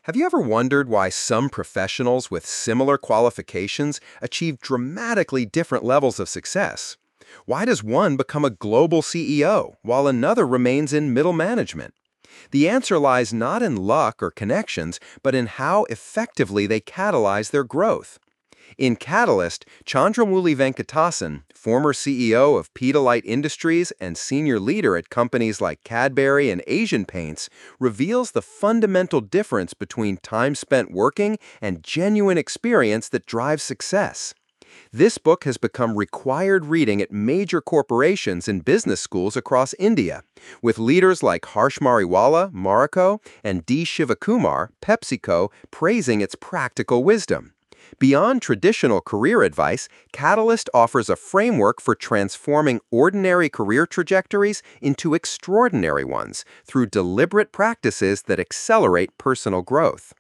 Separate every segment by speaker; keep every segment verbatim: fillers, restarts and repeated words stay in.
Speaker 1: Have you ever wondered why some professionals with similar qualifications achieve dramatically different levels of success? Why does one become a global C E O while another remains in middle management? The answer lies not in luck or connections, but in how effectively they catalyze their growth. In Catalyst, Chandramouli Venkatasan, former C E O of Pidilite Industries and senior leader at companies like Cadbury and Asian Paints, reveals the fundamental difference between time spent working and genuine experience that drives success. This book has become required reading at major corporations and business schools across India, with leaders like Harsh Mariwala, Marico, and D. Shivakumar, PepsiCo, praising its practical wisdom. Beyond traditional career advice, Catalyst offers a framework for transforming ordinary career trajectories into extraordinary ones through deliberate practices that accelerate personal growth.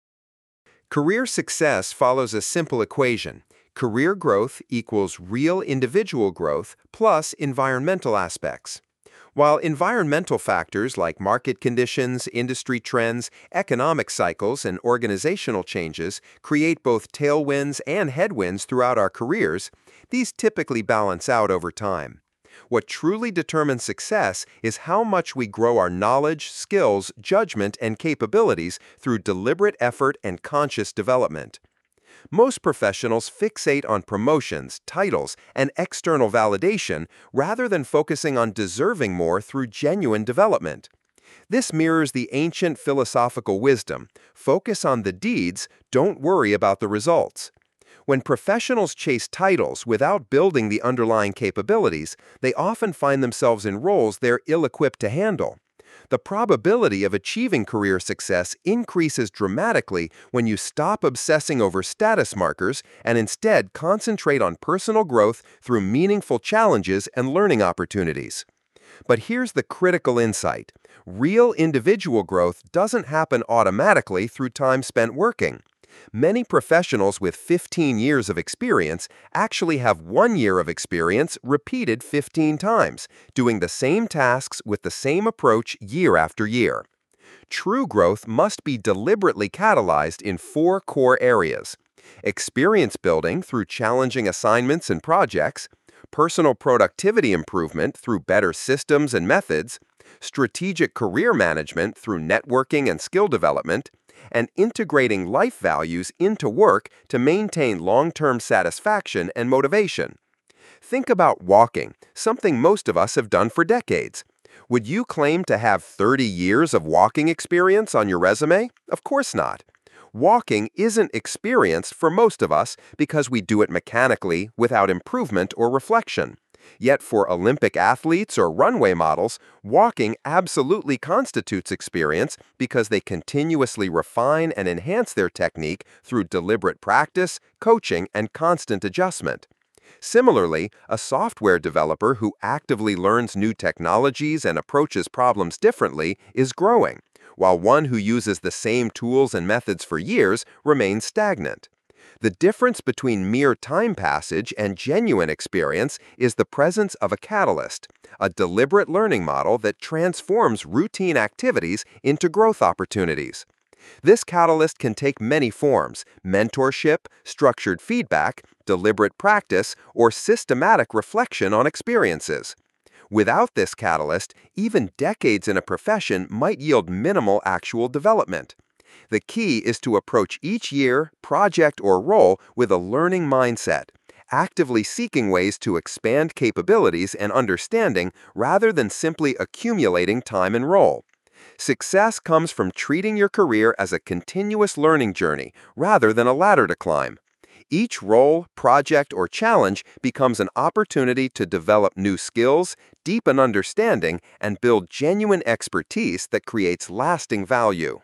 Speaker 1: Career success follows a simple equation. Career growth equals real individual growth plus environmental aspects. While environmental factors like market conditions, industry trends, economic cycles, and organizational changes create both tailwinds and headwinds throughout our careers, these typically balance out over time. What truly determines success is how much we grow our knowledge, skills, judgment, and capabilities through deliberate effort and conscious development. Most professionals fixate on promotions, titles, and external validation rather than focusing on deserving more through genuine development. This mirrors the ancient philosophical wisdom: focus on the deeds, don't worry about the results. When professionals chase titles without building the underlying capabilities, they often find themselves in roles they're ill-equipped to handle. The probability of achieving career success increases dramatically when you stop obsessing over status markers and instead concentrate on personal growth through meaningful challenges and learning opportunities. But here's the critical insight: real individual growth doesn't happen automatically through time spent working. Many professionals with fifteen years of experience actually have one year of experience repeated fifteen times, doing the same tasks with the same approach year after year. True growth must be deliberately catalyzed in four core areas: experience building through challenging assignments and projects, personal productivity improvement through better systems and methods, strategic career management through networking and skill development, and integrating life values into work to maintain long-term satisfaction and motivation. Think about walking, something most of us have done for decades. Would you claim to have thirty years of walking experience on your resume? Of course not. Walking isn't experienced for most of us because we do it mechanically without improvement or reflection. Yet for Olympic athletes or runway models, walking absolutely constitutes experience because they continuously refine and enhance their technique through deliberate practice, coaching, and constant adjustment. Similarly, a software developer who actively learns new technologies and approaches problems differently is growing, while one who uses the same tools and methods for years remains stagnant. The difference between mere time passage and genuine experience is the presence of a catalyst, a deliberate learning model that transforms routine activities into growth opportunities. This catalyst can take many forms: mentorship, structured feedback, deliberate practice, or systematic reflection on experiences. Without this catalyst, even decades in a profession might yield minimal actual development. The key is to approach each year, project, or role with a learning mindset, actively seeking ways to expand capabilities and understanding rather than simply accumulating time and role. Success comes from treating your career as a continuous learning journey rather than a ladder to climb. Each role, project, or challenge becomes an opportunity to develop new skills, deepen understanding, and build genuine expertise that creates lasting value.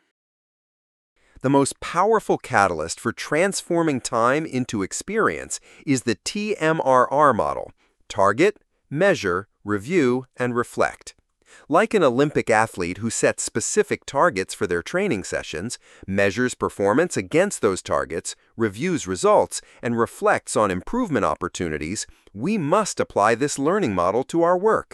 Speaker 1: The most powerful catalyst for transforming time into experience is the T M R R model: target, measure, review, and reflect. Like an Olympic athlete who sets specific targets for their training sessions, measures performance against those targets, reviews results, and reflects on improvement opportunities, we must apply this learning model to our work.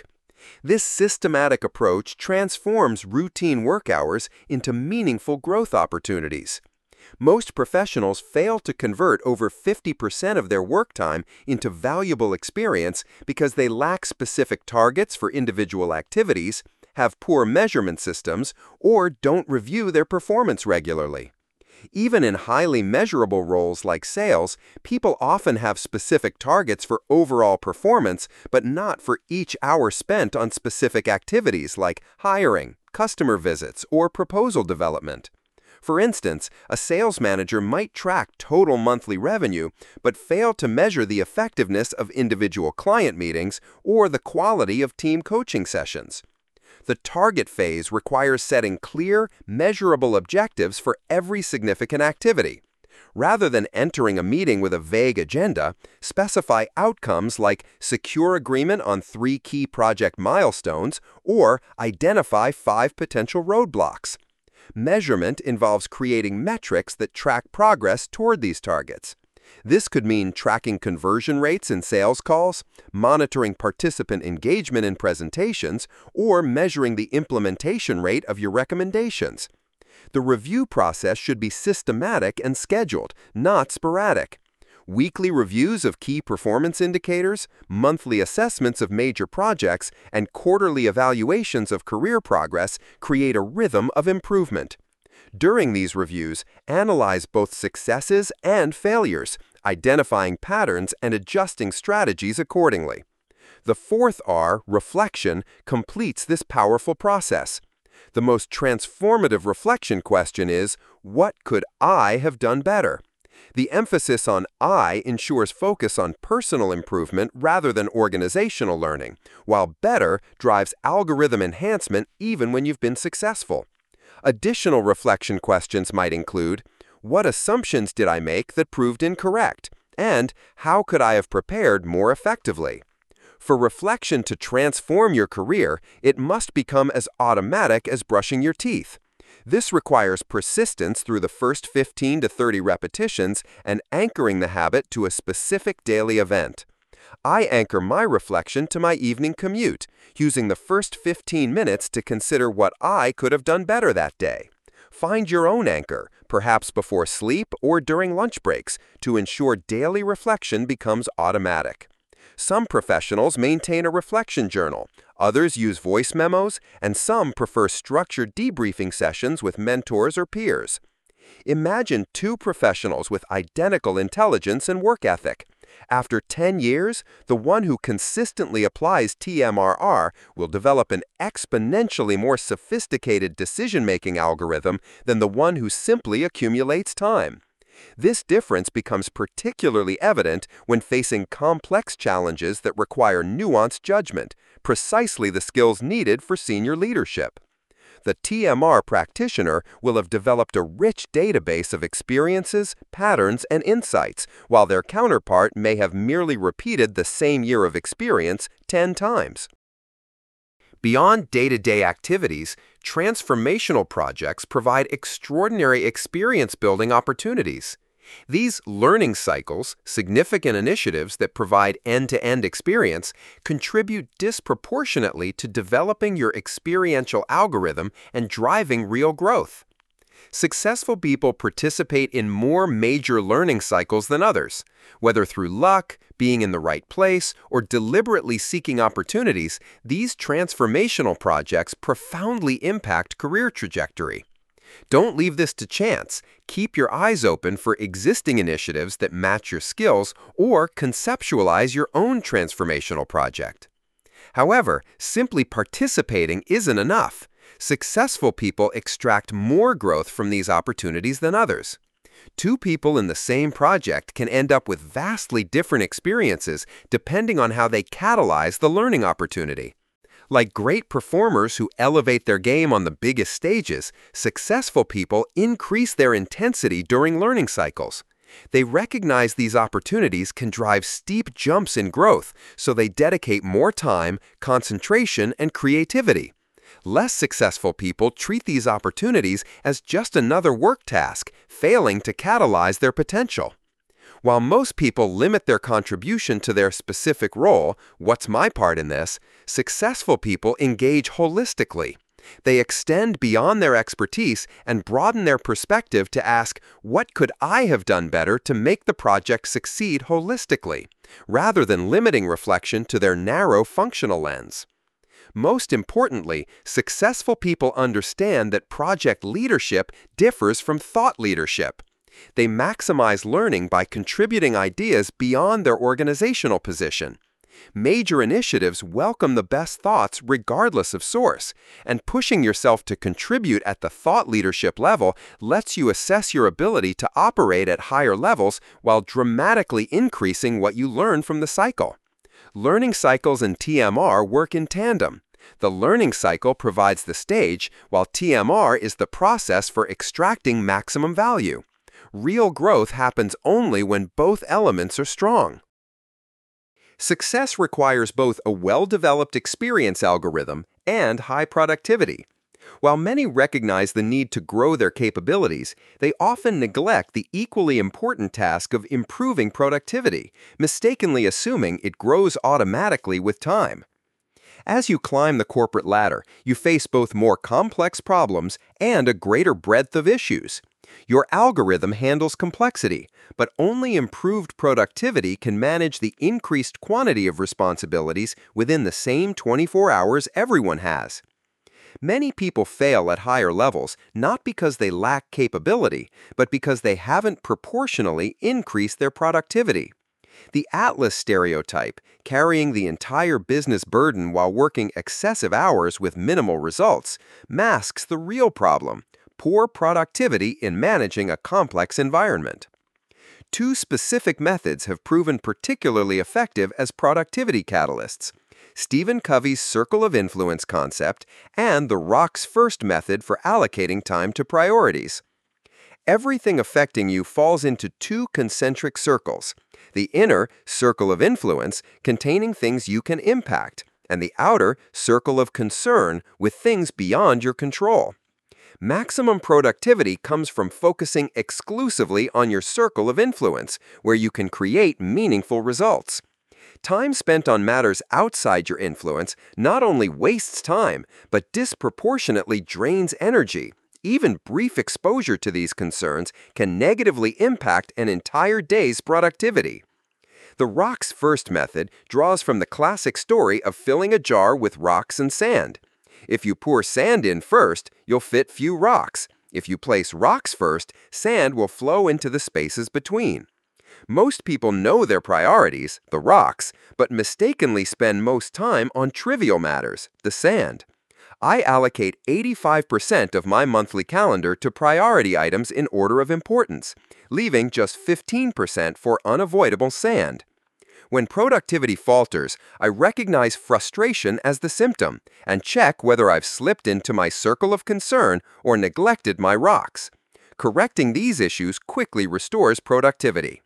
Speaker 1: This systematic approach transforms routine work hours into meaningful growth opportunities. Most professionals fail to convert over fifty percent of their work time into valuable experience because they lack specific targets for individual activities, have poor measurement systems, or don't review their performance regularly. Even in highly measurable roles like sales, people often have specific targets for overall performance, but not for each hour spent on specific activities like hiring, customer visits, or proposal development. For instance, a sales manager might track total monthly revenue, but fail to measure the effectiveness of individual client meetings or the quality of team coaching sessions. The target phase requires setting clear, measurable objectives for every significant activity. Rather than entering a meeting with a vague agenda, specify outcomes like secure agreement on three key project milestones or identify five potential roadblocks. Measurement involves creating metrics that track progress toward these targets. This could mean tracking conversion rates in sales calls, monitoring participant engagement in presentations, or measuring the implementation rate of your recommendations. The review process should be systematic and scheduled, not sporadic. Weekly reviews of key performance indicators, monthly assessments of major projects, and quarterly evaluations of career progress create a rhythm of improvement. During these reviews, analyze both successes and failures, identifying patterns and adjusting strategies accordingly. The fourth R, reflection, completes this powerful process. The most transformative reflection question is, what could I have done better? The emphasis on I ensures focus on personal improvement rather than organizational learning, while better drives algorithm enhancement even when you've been successful. Additional reflection questions might include, what assumptions did I make that proved incorrect? And how could I have prepared more effectively? For reflection to transform your career, it must become as automatic as brushing your teeth. This requires persistence through the first fifteen to thirty repetitions and anchoring the habit to a specific daily event. I anchor my reflection to my evening commute, using the first fifteen minutes to consider what I could have done better that day. Find your own anchor, perhaps before sleep or during lunch breaks, to ensure daily reflection becomes automatic. Some professionals maintain a reflection journal, others use voice memos, and some prefer structured debriefing sessions with mentors or peers. Imagine two professionals with identical intelligence and work ethic. After ten years, the one who consistently applies T M R R will develop an exponentially more sophisticated decision-making algorithm than the one who simply accumulates time. This difference becomes particularly evident when facing complex challenges that require nuanced judgment, precisely the skills needed for senior leadership. The T M R practitioner will have developed a rich database of experiences, patterns, and insights, while their counterpart may have merely repeated the same year of experience ten times. Beyond day-to-day activities, transformational projects provide extraordinary experience-building opportunities. These learning cycles, significant initiatives that provide end-to-end experience, contribute disproportionately to developing your experiential algorithm and driving real growth. Successful people participate in more major learning cycles than others. Whether through luck, being in the right place, or deliberately seeking opportunities, these transformational projects profoundly impact career trajectory. Don't leave this to chance. Keep your eyes open for existing initiatives that match your skills or conceptualize your own transformational project. However, simply participating isn't enough. Successful people extract more growth from these opportunities than others. Two people in the same project can end up with vastly different experiences depending on how they catalyze the learning opportunity. Like great performers who elevate their game on the biggest stages, successful people increase their intensity during learning cycles. They recognize these opportunities can drive steep jumps in growth, so they dedicate more time, concentration, and creativity. Less successful people treat these opportunities as just another work task, failing to catalyze their potential. While most people limit their contribution to their specific role, what's my part in this, successful people engage holistically. They extend beyond their expertise and broaden their perspective to ask, what could I have done better to make the project succeed holistically, rather than limiting reflection to their narrow functional lens. Most importantly, successful people understand that project leadership differs from thought leadership. They maximize learning by contributing ideas beyond their organizational position. Major initiatives welcome the best thoughts regardless of source, and pushing yourself to contribute at the thought leadership level lets you assess your ability to operate at higher levels while dramatically increasing what you learn from the cycle. Learning cycles and T M R work in tandem. The learning cycle provides the stage, while T M R is the process for extracting maximum value. Real growth happens only when both elements are strong. Success requires both a well-developed experience algorithm and high productivity. While many recognize the need to grow their capabilities, they often neglect the equally important task of improving productivity, mistakenly assuming it grows automatically with time. As you climb the corporate ladder, you face both more complex problems and a greater breadth of issues. Your algorithm handles complexity, but only improved productivity can manage the increased quantity of responsibilities within the same twenty-four hours everyone has. Many people fail at higher levels not because they lack capability, but because they haven't proportionally increased their productivity. The Atlas stereotype, carrying the entire business burden while working excessive hours with minimal results, masks the real problem: poor productivity in managing a complex environment. Two specific methods have proven particularly effective as productivity catalysts: Stephen Covey's Circle of Influence concept and the Rocks First method for allocating time to priorities. Everything affecting you falls into two concentric circles: the inner circle of influence, containing things you can impact, and the outer circle of concern with things beyond your control. Maximum productivity comes from focusing exclusively on your circle of influence, where you can create meaningful results. Time spent on matters outside your influence not only wastes time, but disproportionately drains energy. Even brief exposure to these concerns can negatively impact an entire day's productivity. The Rocks First method draws from the classic story of filling a jar with rocks and sand. If you pour sand in first, you'll fit few rocks. If you place rocks first, sand will flow into the spaces between. Most people know their priorities, the rocks, but mistakenly spend most time on trivial matters, the sand. I allocate eighty-five percent of my monthly calendar to priority items in order of importance, leaving just fifteen percent for unavoidable sand. When productivity falters, I recognize frustration as the symptom and check whether I've slipped into my circle of concern or neglected my rocks. Correcting these issues quickly restores productivity.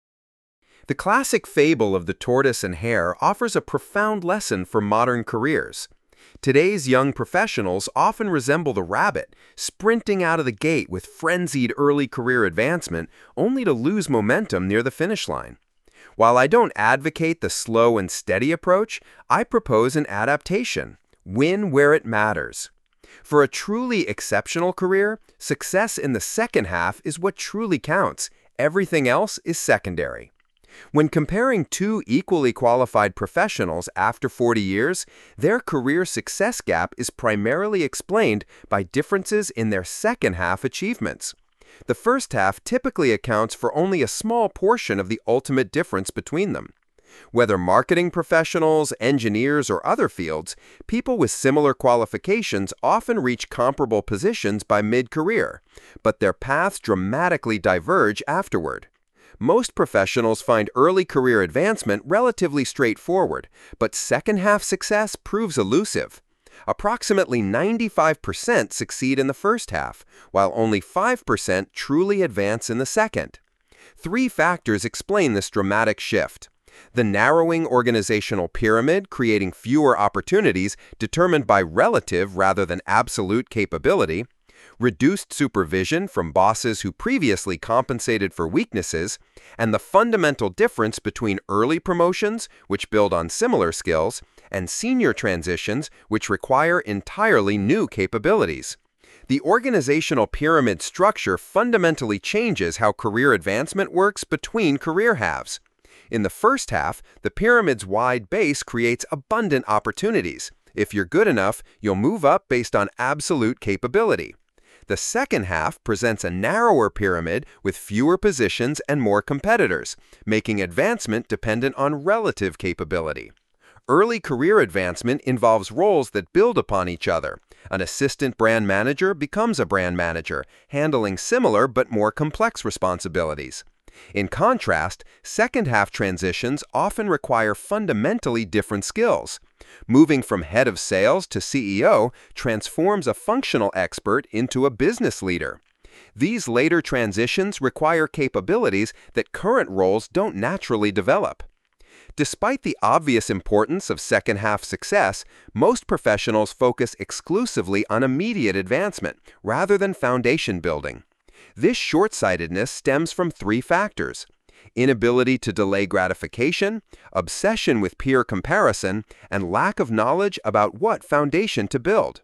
Speaker 1: The classic fable of the tortoise and hare offers a profound lesson for modern careers. Today's young professionals often resemble the rabbit, sprinting out of the gate with frenzied early career advancement, only to lose momentum near the finish line. While I don't advocate the slow and steady approach, I propose an adaptation: win where it matters. For a truly exceptional career, success in the second half is what truly counts. Everything else is secondary. When comparing two equally qualified professionals after forty years, their career success gap is primarily explained by differences in their second-half achievements. The first half typically accounts for only a small portion of the ultimate difference between them. Whether marketing professionals, engineers, or other fields, people with similar qualifications often reach comparable positions by mid-career, but their paths dramatically diverge afterward. Most professionals find early career advancement relatively straightforward, but second-half success proves elusive. Approximately ninety-five percent succeed in the first half, while only five percent truly advance in the second. Three factors explain this dramatic shift: the narrowing organizational pyramid, creating fewer opportunities determined by relative rather than absolute capability; reduced supervision from bosses who previously compensated for weaknesses, and the fundamental difference between early promotions, which build on similar skills, and senior transitions, which require entirely new capabilities. The organizational pyramid structure fundamentally changes how career advancement works between career halves. In the first half, the pyramid's wide base creates abundant opportunities. If you're good enough, you'll move up based on absolute capability. The second half presents a narrower pyramid with fewer positions and more competitors, making advancement dependent on relative capability. Early career advancement involves roles that build upon each other. An assistant brand manager becomes a brand manager, handling similar but more complex responsibilities. In contrast, second-half transitions often require fundamentally different skills. Moving from head of sales to C E O transforms a functional expert into a business leader. These later transitions require capabilities that current roles don't naturally develop. Despite the obvious importance of second-half success, most professionals focus exclusively on immediate advancement rather than foundation building. This short-sightedness stems from three factors: inability to delay gratification, obsession with peer comparison, and lack of knowledge about what foundation to build.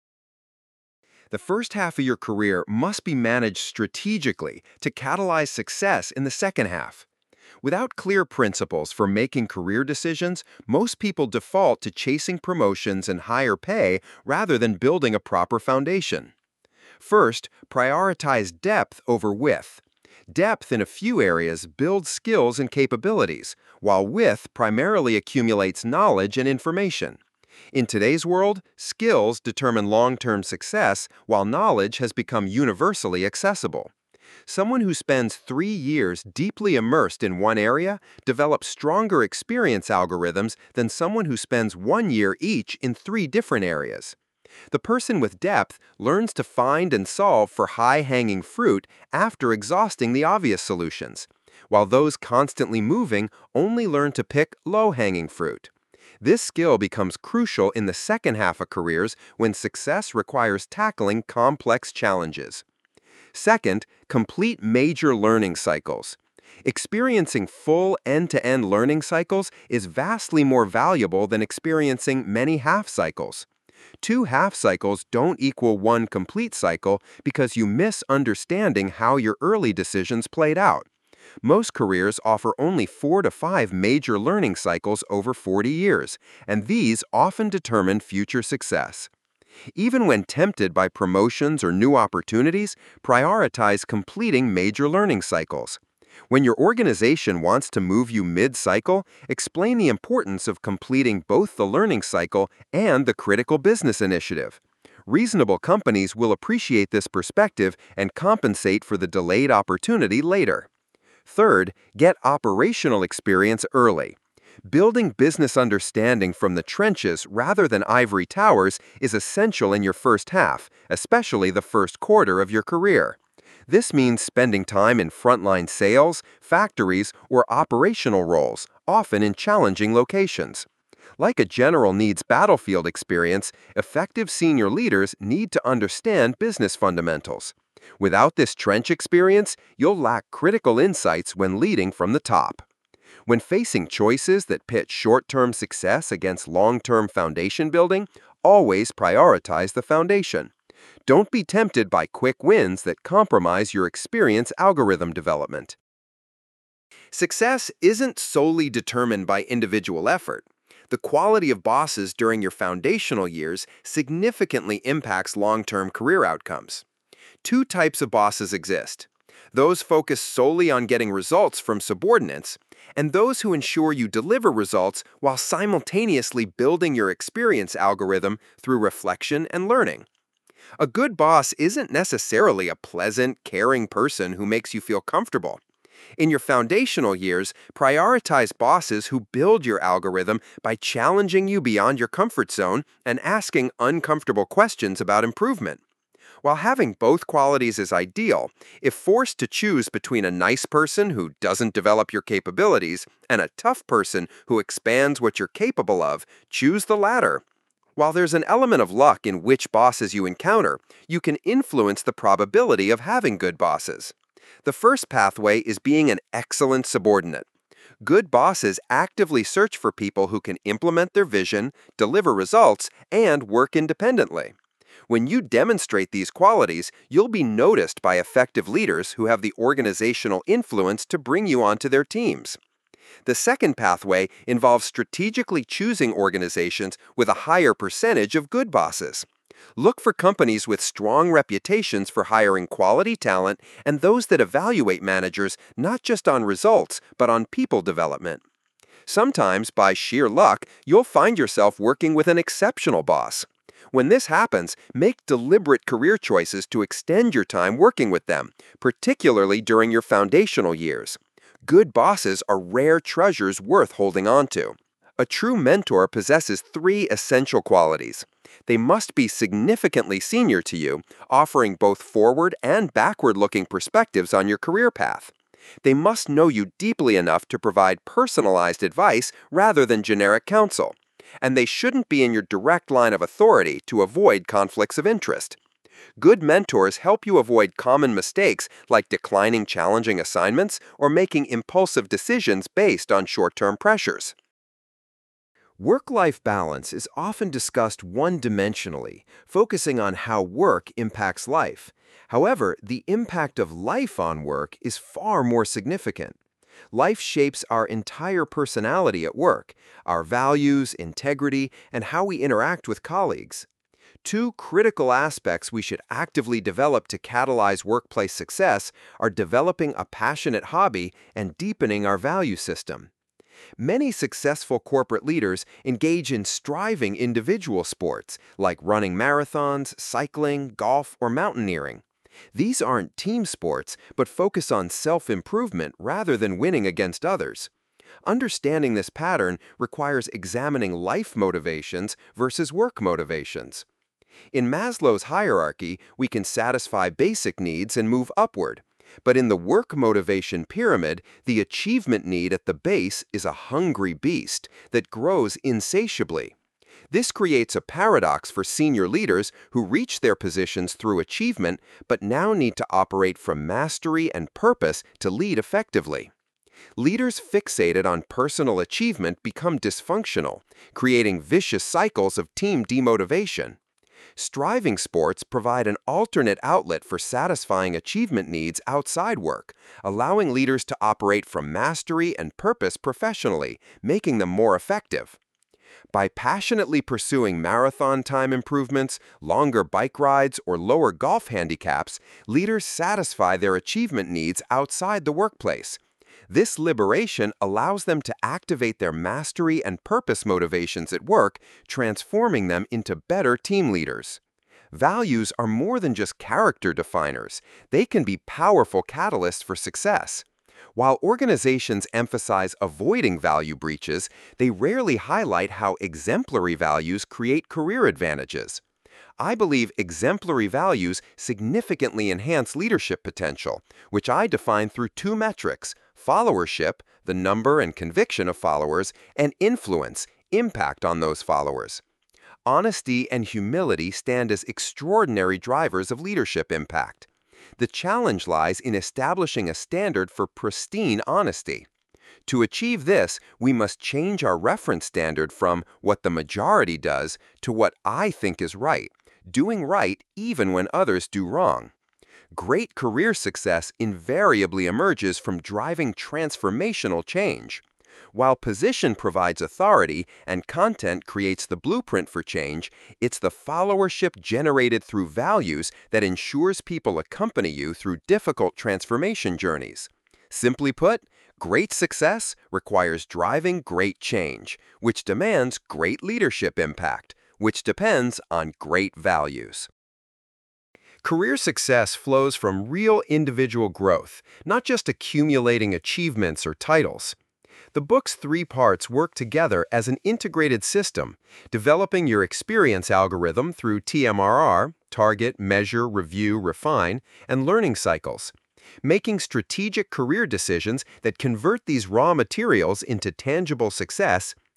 Speaker 1: The first half of your career must be managed strategically to catalyze success in the second half. Without clear principles for making career decisions, most people default to chasing promotions and higher pay rather than building a proper foundation. First, prioritize depth over width. Depth in a few areas builds skills and capabilities, while width primarily accumulates knowledge and information. In today's world, skills determine long-term success, while knowledge has become universally accessible. Someone who spends three years deeply immersed in one area develops stronger experience algorithms than someone who spends one year each in three different areas. The person with depth learns to find and solve for high-hanging fruit after exhausting the obvious solutions, while those constantly moving only learn to pick low-hanging fruit. This skill becomes crucial in the second half of careers when success requires tackling complex challenges. Second, complete major learning cycles. Experiencing full end-to-end learning cycles is vastly more valuable than experiencing many half cycles. Two half cycles don't equal one complete cycle because you miss understanding how your early decisions played out. Most careers offer only four to five major learning cycles over forty years, and these often determine future success. Even when tempted by promotions or new opportunities, prioritize completing major learning cycles. When your organization wants to move you mid-cycle, explain the importance of completing both the learning cycle and the critical business initiative. Reasonable companies will appreciate this perspective and compensate for the delayed opportunity later. Third, get operational experience early. Building business understanding from the trenches rather than ivory towers is essential in your first half, especially the first quarter of your career. This means spending time in frontline sales, factories, or operational roles, often in challenging locations. Like a general needs battlefield experience, effective senior leaders need to understand business fundamentals. Without this trench experience, you'll lack critical insights when leading from the top. When facing choices that pit short-term success against long-term foundation building, always prioritize the foundation. Don't be tempted by quick wins that compromise your experience algorithm development. Success isn't solely determined by individual effort. The quality of bosses during your foundational years significantly impacts long-term career outcomes. Two types of bosses exist: those focused solely on getting results from subordinates, and those who ensure you deliver results while simultaneously building your experience algorithm through reflection and learning. A good boss isn't necessarily a pleasant, caring person who makes you feel comfortable. In your foundational years, prioritize bosses who build your algorithm by challenging you beyond your comfort zone and asking uncomfortable questions about improvement. While having both qualities is ideal, if forced to choose between a nice person who doesn't develop your capabilities and a tough person who expands what you're capable of, choose the latter. While there's an element of luck in which bosses you encounter, you can influence the probability of having good bosses. The first pathway is being an excellent subordinate. Good bosses actively search for people who can implement their vision, deliver results, and work independently. When you demonstrate these qualities, you'll be noticed by effective leaders who have the organizational influence to bring you onto their teams. The second pathway involves strategically choosing organizations with a higher percentage of good bosses. Look for companies with strong reputations for hiring quality talent and those that evaluate managers not just on results, but on people development. Sometimes, by sheer luck, you'll find yourself working with an exceptional boss. When this happens, make deliberate career choices to extend your time working with them, particularly during your foundational years. Good bosses are rare treasures worth holding on to. A true mentor possesses three essential qualities. They must be significantly senior to you, offering both forward and backward-looking perspectives on your career path. They must know you deeply enough to provide personalized advice rather than generic counsel. And they shouldn't be in your direct line of authority to avoid conflicts of interest. Good mentors help you avoid common mistakes like declining challenging assignments or making impulsive decisions based on short-term pressures. Work-life balance is often discussed one-dimensionally, focusing on how work impacts life. However, the impact of life on work is far more significant. Life shapes our entire personality at work, our values, integrity, and how we interact with colleagues. Two critical aspects we should actively develop to catalyze workplace success are developing a passionate hobby and deepening our value system. Many successful corporate leaders engage in striving individual sports like running marathons, cycling, golf, or mountaineering. These aren't team sports, but focus on self-improvement rather than winning against others. Understanding this pattern requires examining life motivations versus work motivations. In Maslow's hierarchy, we can satisfy basic needs and move upward. But in the work motivation pyramid, the achievement need at the base is a hungry beast that grows insatiably. This creates a paradox for senior leaders who reach their positions through achievement but now need to operate from mastery and purpose to lead effectively. Leaders fixated on personal achievement become dysfunctional, creating vicious cycles of team demotivation. Striving sports provide an alternate outlet for satisfying achievement needs outside work, allowing leaders to operate from mastery and purpose professionally, making them more effective. By passionately pursuing marathon time improvements, longer bike rides, or lower golf handicaps, leaders satisfy their achievement needs outside the workplace. This liberation allows them to activate their mastery and purpose motivations at work, transforming them into better team leaders. Values are more than just character definers. They can be powerful catalysts for success. While organizations emphasize avoiding value breaches, they rarely highlight how exemplary values create career advantages. I believe exemplary values significantly enhance leadership potential, which I define through two metrics: followership, the number and conviction of followers, and influence, impact on those followers. Honesty and humility stand as extraordinary drivers of leadership impact. The challenge lies in establishing a standard for pristine honesty. To achieve this, we must change our reference standard from what the majority does to what I think is right, doing right even when others do wrong. Great career success invariably emerges from driving transformational change. While position provides authority and content creates the blueprint for change, it's the followership generated through values that ensures people accompany you through difficult transformation journeys. Simply put, great success requires driving great change, which demands great leadership impact, which depends on great values. Career success flows from real individual growth, not just accumulating achievements or titles. The book's three parts work together as an integrated system, developing your experience algorithm through T M R R, target, measure, review, refine, and learning cycles, making strategic career decisions that convert these raw materials into tangible success,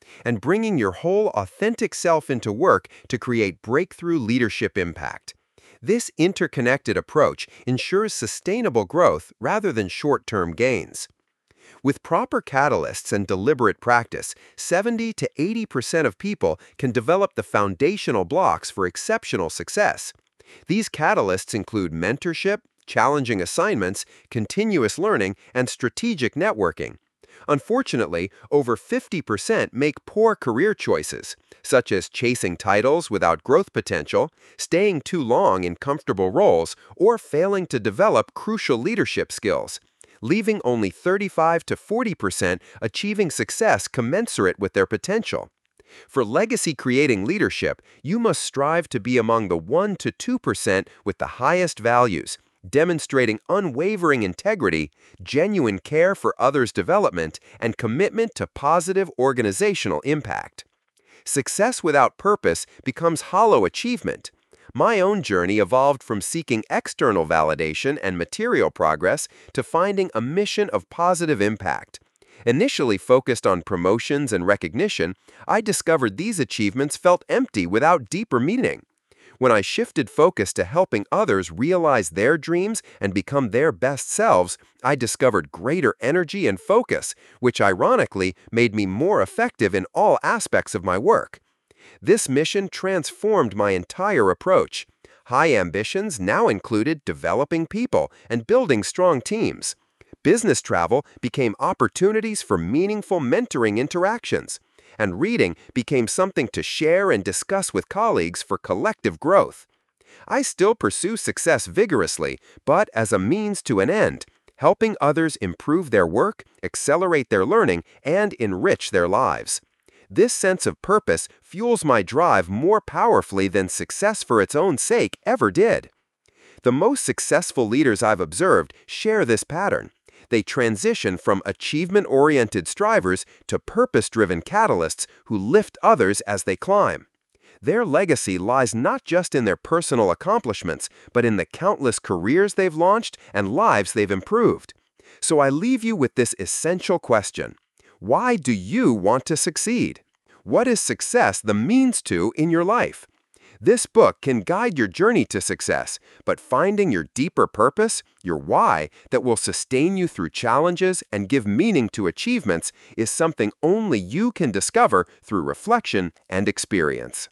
Speaker 1: and bringing your whole authentic self into work to create breakthrough leadership impact. This interconnected approach ensures sustainable growth rather than short-term gains. With proper catalysts and deliberate practice, seventy to eighty percent of people can develop the foundational blocks for exceptional success. These catalysts include mentorship, challenging assignments, continuous learning, and strategic networking. Unfortunately, over fifty percent make poor career choices, such as chasing titles without growth potential, staying too long in comfortable roles, or failing to develop crucial leadership skills, leaving only thirty-five to forty percent achieving success commensurate with their potential. For legacy-creating leadership, you must strive to be among the one to two percent with the highest values, demonstrating unwavering integrity, genuine care for others' development, and commitment to positive organizational impact. Success without purpose becomes hollow achievement. My own journey evolved from seeking external validation and material progress to finding a mission of positive impact. Initially focused on promotions and recognition, I discovered these achievements felt empty without deeper meaning. When I shifted focus to helping others realize their dreams and become their best selves, I discovered greater energy and focus, which ironically made me more effective in all aspects of my work. This mission transformed my entire approach. High ambitions now included developing people and building strong teams. Business travel became opportunities for meaningful mentoring interactions, and reading became something to share and discuss with colleagues for collective growth. I still pursue success vigorously, but as a means to an end, helping others improve their work, accelerate their learning, and enrich their lives. This sense of purpose fuels my drive more powerfully than success for its own sake ever did. The most successful leaders I've observed share this pattern. They transition from achievement-oriented strivers to purpose-driven catalysts who lift others as they climb. Their legacy lies not just in their personal accomplishments, but in the countless careers they've launched and lives they've improved. So I leave you with this essential question. Why do you want to succeed? What is success the means to in your life? This book can guide your journey to success, but finding your deeper purpose, your why, that will sustain you through challenges and give meaning to achievements is something only you can discover through reflection and experience.